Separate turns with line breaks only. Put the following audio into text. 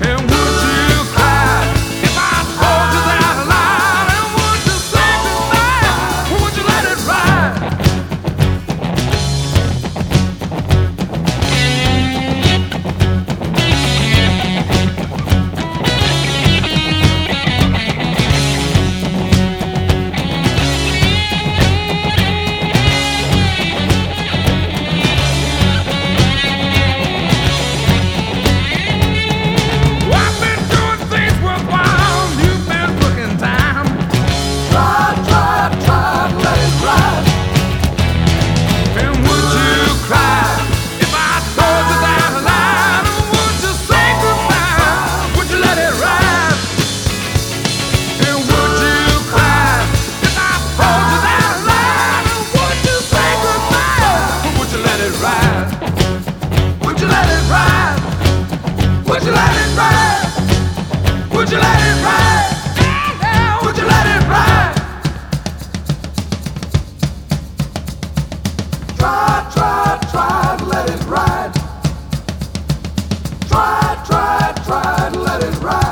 And would you cry if I told you that lie? And would you say goodbye? Or would you let it ride? I've been doing things worthwhile. You've been booking time.
Try, let it ride.
And would you cry if I told you that lie? Or would you say goodbye? Would you let it ride? And would you cry if I told you that lie? Or would you say goodbye? Or would you let it ride? Would you let it ride? Would you let it ride? Would you let it ride? Would you let it ride?
Try, let it ride. Try, let it ride.